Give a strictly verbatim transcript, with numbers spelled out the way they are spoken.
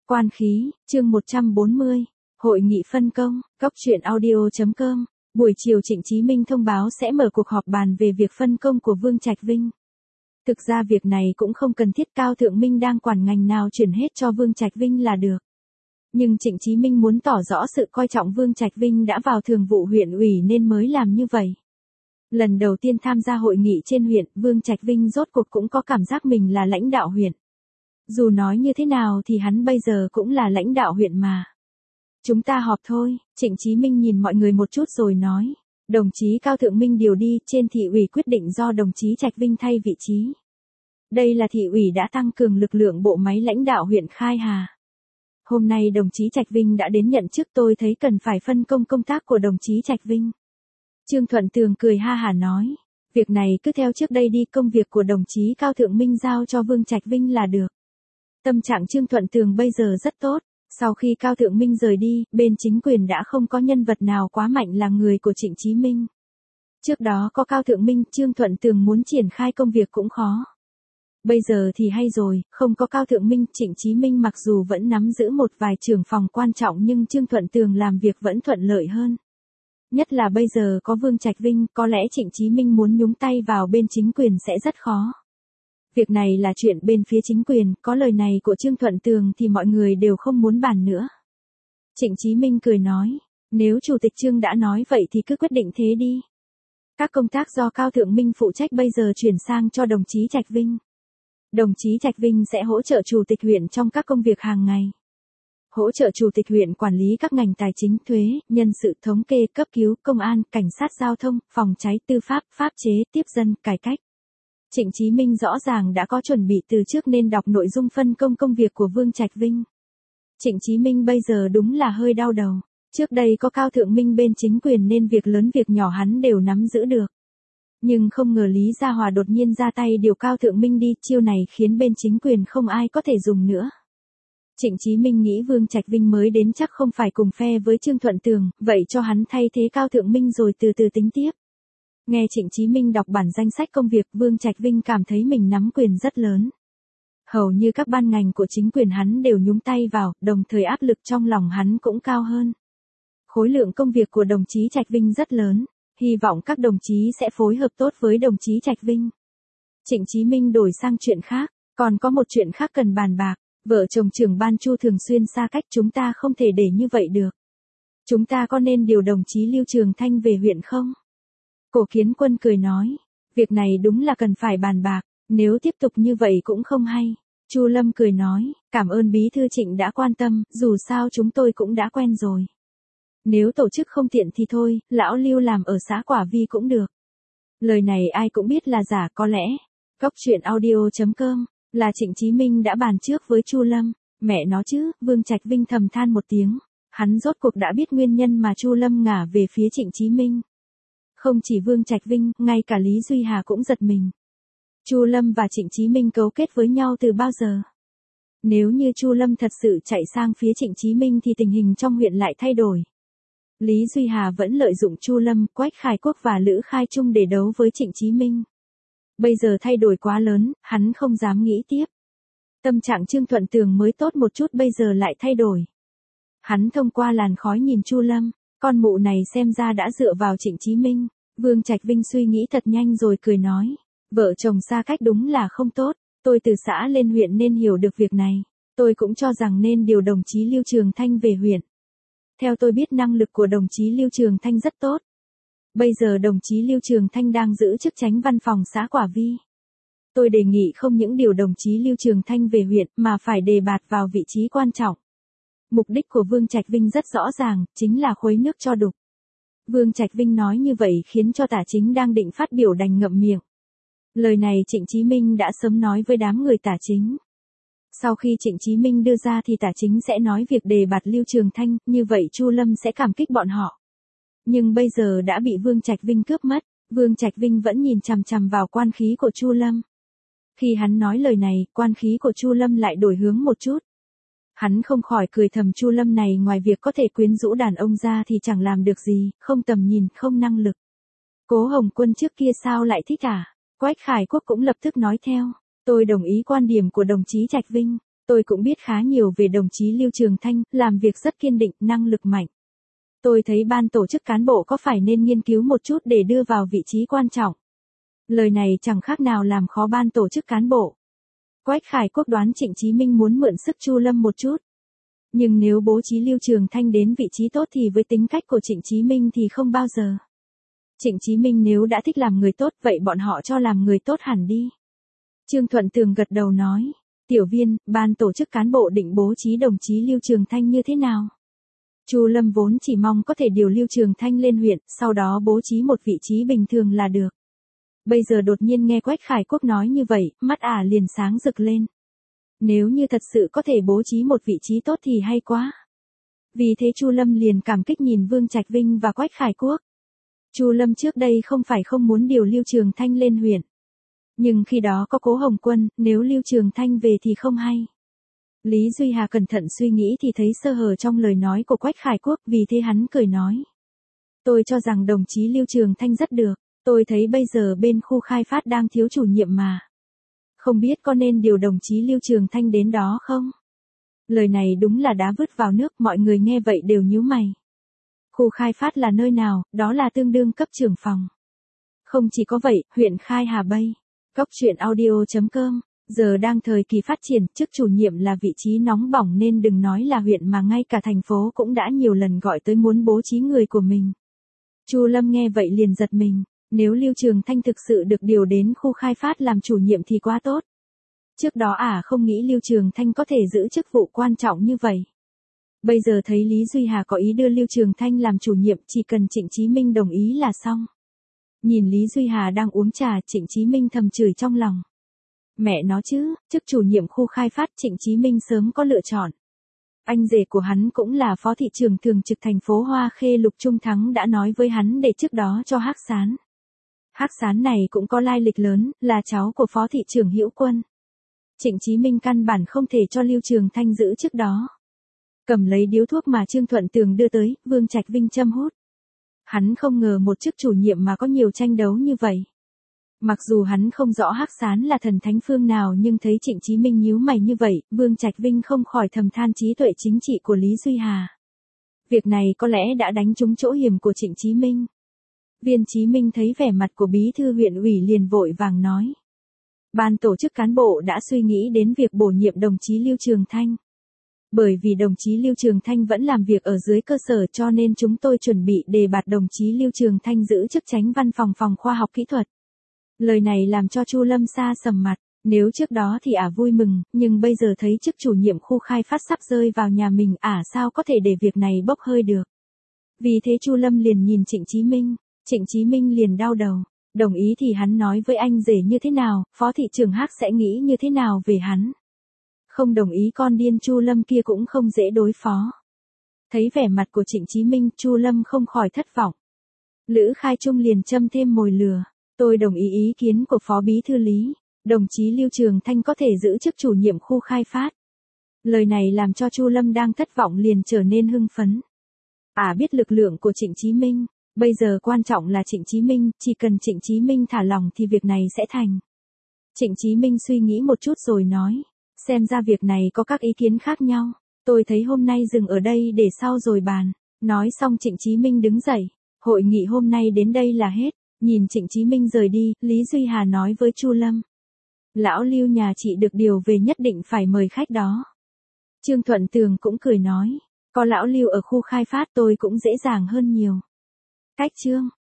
Quan khí, chương một trăm bốn mươi, Hội nghị phân công, Cóc truyện audio chấm com. Buổi chiều Trịnh Chí Minh thông báo sẽ mở cuộc họp bàn về việc phân công của Vương Trạch Vinh. Thực ra việc này cũng không cần thiết, Cao Thượng Minh đang quản ngành nào chuyển hết cho Vương Trạch Vinh là được. Nhưng Trịnh Chí Minh muốn tỏ rõ sự coi trọng Vương Trạch Vinh đã vào thường vụ huyện ủy nên mới làm như vậy. Lần đầu tiên tham gia hội nghị trên huyện, Vương Trạch Vinh rốt cuộc cũng có cảm giác mình là lãnh đạo huyện. Dù nói như thế nào thì hắn bây giờ cũng là lãnh đạo huyện mà. Chúng ta họp thôi, Trịnh Chí Minh nhìn mọi người một chút rồi nói. Đồng chí Cao Thượng Minh điều đi, trên thị ủy quyết định do đồng chí Trạch Vinh thay vị trí. Đây là thị ủy đã tăng cường lực lượng bộ máy lãnh đạo huyện Khai Hà. Hôm nay đồng chí Trạch Vinh đã đến nhận chức, tôi thấy cần phải phân công công tác của đồng chí Trạch Vinh. Trương Thuận Tường cười ha hả nói. Việc này cứ theo trước đây đi, công việc của đồng chí Cao Thượng Minh giao cho Vương Trạch Vinh là được. Tâm trạng Trương Thuận Tường bây giờ rất tốt. Sau khi Cao Thượng Minh rời đi, bên chính quyền đã không có nhân vật nào quá mạnh là người của Trịnh Chí Minh. Trước đó có Cao Thượng Minh, Trương Thuận Tường muốn triển khai công việc cũng khó. Bây giờ thì hay rồi, không có Cao Thượng Minh, Trịnh Chí Minh mặc dù vẫn nắm giữ một vài trưởng phòng quan trọng nhưng Trương Thuận Tường làm việc vẫn thuận lợi hơn. Nhất là bây giờ có Vương Trạch Vinh, có lẽ Trịnh Chí Minh muốn nhúng tay vào bên chính quyền sẽ rất khó. Việc này là chuyện bên phía chính quyền, có lời này của Trương Thuận Tường thì mọi người đều không muốn bàn nữa. Trịnh Chí Minh cười nói, nếu Chủ tịch Trương đã nói vậy thì cứ quyết định thế đi. Các công tác do Cao Thượng Minh phụ trách bây giờ chuyển sang cho đồng chí Trạch Vinh. Đồng chí Trạch Vinh sẽ hỗ trợ Chủ tịch huyện trong các công việc hàng ngày. Hỗ trợ Chủ tịch huyện quản lý các ngành tài chính, thuế, nhân sự, thống kê, cấp cứu, công an, cảnh sát giao thông, phòng cháy, tư pháp, pháp chế, tiếp dân, cải cách. Trịnh Chí Minh rõ ràng đã có chuẩn bị từ trước nên đọc nội dung phân công công việc của Vương Trạch Vinh. Trịnh Chí Minh bây giờ đúng là hơi đau đầu. Trước đây có Cao Thượng Minh bên chính quyền nên việc lớn việc nhỏ hắn đều nắm giữ được. Nhưng không ngờ Lý Gia Hòa đột nhiên ra tay điều Cao Thượng Minh đi, chiêu này khiến bên chính quyền không ai có thể dùng nữa. Trịnh Chí Minh nghĩ Vương Trạch Vinh mới đến chắc không phải cùng phe với Trương Thuận Tường, vậy cho hắn thay thế Cao Thượng Minh rồi từ từ tính tiếp. Nghe Trịnh Chí Minh đọc bản danh sách công việc, Vương Trạch Vinh cảm thấy mình nắm quyền rất lớn. Hầu như các ban ngành của chính quyền hắn đều nhúng tay vào, đồng thời áp lực trong lòng hắn cũng cao hơn. Khối lượng công việc của đồng chí Trạch Vinh rất lớn, hy vọng các đồng chí sẽ phối hợp tốt với đồng chí Trạch Vinh. Trịnh Chí Minh đổi sang chuyện khác, còn có một chuyện khác cần bàn bạc, vợ chồng trưởng ban Chu thường xuyên xa cách, chúng ta không thể để như vậy được. Chúng ta có nên điều đồng chí Lưu Trường Thanh về huyện không? Cổ Kiến Quân cười nói, việc này đúng là cần phải bàn bạc, nếu tiếp tục như vậy cũng không hay. Chu Lâm cười nói, cảm ơn bí thư Trịnh đã quan tâm, dù sao chúng tôi cũng đã quen rồi. Nếu tổ chức không tiện thì thôi, lão Lưu làm ở xã Quả Vi cũng được. Lời này ai cũng biết là giả, có lẽ. Cóc truyện audio chấm com, là Trịnh Chí Minh đã bàn trước với Chu Lâm, mẹ nó chứ, Vương Trạch Vinh thầm than một tiếng, hắn rốt cuộc đã biết nguyên nhân mà Chu Lâm ngả về phía Trịnh Chí Minh. Không chỉ Vương Trạch Vinh, ngay cả Lý Duy Hà cũng giật mình. Chu Lâm và Trịnh Chí Minh cấu kết với nhau từ bao giờ? Nếu như Chu Lâm thật sự chạy sang phía Trịnh Chí Minh thì tình hình trong huyện lại thay đổi. Lý Duy Hà vẫn lợi dụng Chu Lâm, Quách Khai Quốc và Lữ Khai Trung để đấu với Trịnh Chí Minh. Bây giờ thay đổi quá lớn, hắn không dám nghĩ tiếp. Tâm trạng Trương Thuận Tường mới tốt một chút bây giờ lại thay đổi. Hắn thông qua làn khói nhìn Chu Lâm. Con mụ này xem ra đã dựa vào Trịnh Chí Minh. Vương Trạch Vinh suy nghĩ thật nhanh rồi cười nói. Vợ chồng xa cách đúng là không tốt. Tôi từ xã lên huyện nên hiểu được việc này. Tôi cũng cho rằng nên điều đồng chí Lưu Trường Thanh về huyện. Theo tôi biết năng lực của đồng chí Lưu Trường Thanh rất tốt. Bây giờ đồng chí Lưu Trường Thanh đang giữ chức chánh văn phòng xã Quả Vi. Tôi đề nghị không những điều đồng chí Lưu Trường Thanh về huyện mà phải đề bạt vào vị trí quan trọng. Mục đích của Vương Trạch Vinh rất rõ ràng, chính là khuấy nước cho đục. Vương Trạch Vinh nói như vậy khiến cho Tả Chính đang định phát biểu đành ngậm miệng. Lời này Trịnh Chí Minh đã sớm nói với đám người Tả Chính. Sau khi Trịnh Chí Minh đưa ra thì Tả Chính sẽ nói việc đề bạt Lưu Trường Thanh, như vậy Chu Lâm sẽ cảm kích bọn họ. Nhưng bây giờ đã bị Vương Trạch Vinh cướp mất, Vương Trạch Vinh vẫn nhìn chằm chằm vào quan khí của Chu Lâm. Khi hắn nói lời này, quan khí của Chu Lâm lại đổi hướng một chút. Hắn không khỏi cười thầm, Chu Lâm này ngoài việc có thể quyến rũ đàn ông ra thì chẳng làm được gì, không tầm nhìn, không năng lực. Cố Hồng Quân trước kia sao lại thích à? Quách Khải Quốc cũng lập tức nói theo. Tôi đồng ý quan điểm của đồng chí Trạch Vinh. Tôi cũng biết khá nhiều về đồng chí Lưu Trường Thanh, làm việc rất kiên định, năng lực mạnh. Tôi thấy ban tổ chức cán bộ có phải nên nghiên cứu một chút để đưa vào vị trí quan trọng. Lời này chẳng khác nào làm khó ban tổ chức cán bộ. Quách Khải Quốc đoán Trịnh Chí Minh muốn mượn sức Chu Lâm một chút. Nhưng nếu bố trí Lưu Trường Thanh đến vị trí tốt thì với tính cách của Trịnh Chí Minh thì không bao giờ. Trịnh Chí Minh nếu đã thích làm người tốt vậy bọn họ cho làm người tốt hẳn đi. Trương Thuận Tường gật đầu nói. Tiểu Viên, ban tổ chức cán bộ định bố trí đồng chí Lưu Trường Thanh như thế nào? Chu Lâm vốn chỉ mong có thể điều Lưu Trường Thanh lên huyện, sau đó bố trí một vị trí bình thường là được. Bây giờ đột nhiên nghe Quách Khải Quốc nói như vậy, mắt ả liền sáng rực lên. Nếu như thật sự có thể bố trí một vị trí tốt thì hay quá. Vì thế Chu Lâm liền cảm kích nhìn Vương Trạch Vinh và Quách Khải Quốc. Chu Lâm trước đây không phải không muốn điều Lưu Trường Thanh lên huyện. Nhưng khi đó có Cố Hồng Quân, nếu Lưu Trường Thanh về thì không hay. Lý Duy Hà cẩn thận suy nghĩ thì thấy sơ hở trong lời nói của Quách Khải Quốc, vì thế hắn cười nói. Tôi cho rằng đồng chí Lưu Trường Thanh rất được, tôi thấy bây giờ bên khu khai phát đang thiếu chủ nhiệm mà. Không biết có nên điều đồng chí Lưu Trường Thanh đến đó không? Lời này đúng là đá vứt vào nước, mọi người nghe vậy đều nhíu mày. Khu khai phát là nơi nào, đó là tương đương cấp trưởng phòng. Không chỉ có vậy, huyện Khai Hà Bay. Cóc truyện audio chấm com, giờ đang thời kỳ phát triển, chức chủ nhiệm là vị trí nóng bỏng nên đừng nói là huyện mà ngay cả thành phố cũng đã nhiều lần gọi tới muốn bố trí người của mình. Chu Lâm nghe vậy liền giật mình, nếu Lưu Trường Thanh thực sự được điều đến khu khai phát làm chủ nhiệm thì quá tốt. Trước đó ả à không nghĩ Lưu Trường Thanh có thể giữ chức vụ quan trọng như vậy. Bây giờ thấy Lý Duy Hà có ý đưa Lưu Trường Thanh làm chủ nhiệm, chỉ cần Trịnh Chí Minh đồng ý là xong. Nhìn Lý Duy Hà đang uống trà, Trịnh Chí Minh thầm chửi trong lòng. Mẹ nó chứ, chức chủ nhiệm khu khai phát Trịnh Chí Minh sớm có lựa chọn. Anh rể của hắn cũng là phó thị trưởng thường trực thành phố Hoa Khê Lục Trung Thắng đã nói với hắn để trước đó cho Hắc Sán. Hắc Sán này cũng có lai lịch lớn, là cháu của phó thị trưởng Hữu Quân. Trịnh Chí Minh căn bản không thể cho Lưu Trường Thanh giữ chức đó. Cầm lấy điếu thuốc mà Trương Thuận Tường đưa tới, Vương Trạch Vinh châm hút. Hắn không ngờ một chức chủ nhiệm mà có nhiều tranh đấu như vậy. Mặc dù hắn không rõ Hắc Sán là thần thánh phương nào nhưng thấy Trịnh Chí Minh nhíu mày như vậy, Vương Trạch Vinh không khỏi thầm than trí tuệ chính trị của Lý Duy Hà. Việc này có lẽ đã đánh trúng chỗ hiểm của Trịnh Chí Minh. Viên Chí Minh thấy vẻ mặt của bí thư huyện ủy liền vội vàng nói. Ban tổ chức cán bộ đã suy nghĩ đến việc bổ nhiệm đồng chí Lưu Trường Thanh. Bởi vì đồng chí Lưu Trường Thanh vẫn làm việc ở dưới cơ sở cho nên chúng tôi chuẩn bị đề bạt đồng chí Lưu Trường Thanh giữ chức chánh văn phòng phòng khoa học kỹ thuật. Lời này làm cho Chu Lâm sa sầm mặt, nếu trước đó thì ả vui mừng, nhưng bây giờ thấy chức chủ nhiệm khu khai phát sắp rơi vào nhà mình, ả sao có thể để việc này bốc hơi được. Vì thế Chu Lâm liền nhìn Trịnh Chí Minh, Trịnh Chí Minh liền đau đầu, đồng ý thì hắn nói với anh rể như thế nào, phó thị trưởng Hắc sẽ nghĩ như thế nào về hắn. Không đồng ý con điên Chu Lâm kia cũng không dễ đối phó. Thấy vẻ mặt của Trịnh Chí Minh, Chu Lâm không khỏi thất vọng. Lữ Khai Trung liền châm thêm mồi lừa. Tôi đồng ý ý kiến của Phó Bí Thư Lý, đồng chí Lưu Trường Thanh có thể giữ chức chủ nhiệm khu khai phát. Lời này làm cho Chu Lâm đang thất vọng liền trở nên hưng phấn. Ả à biết lực lượng của Trịnh Chí Minh, bây giờ quan trọng là Trịnh Chí Minh, chỉ cần Trịnh Chí Minh thả lòng thì việc này sẽ thành. Trịnh Chí Minh suy nghĩ một chút rồi nói, xem ra việc này có các ý kiến khác nhau, tôi thấy hôm nay dừng ở đây để sau rồi bàn. Nói xong Trịnh Chí Minh đứng dậy, hội nghị hôm nay đến đây là hết. Nhìn Trịnh Chí Minh rời đi, Lý Duy Hà nói với Chu Lâm. Lão Lưu nhà chị được điều về nhất định phải mời khách đó. Trương Thuận Tường cũng cười nói, có lão Lưu ở khu khai phát tôi cũng dễ dàng hơn nhiều. Cách chương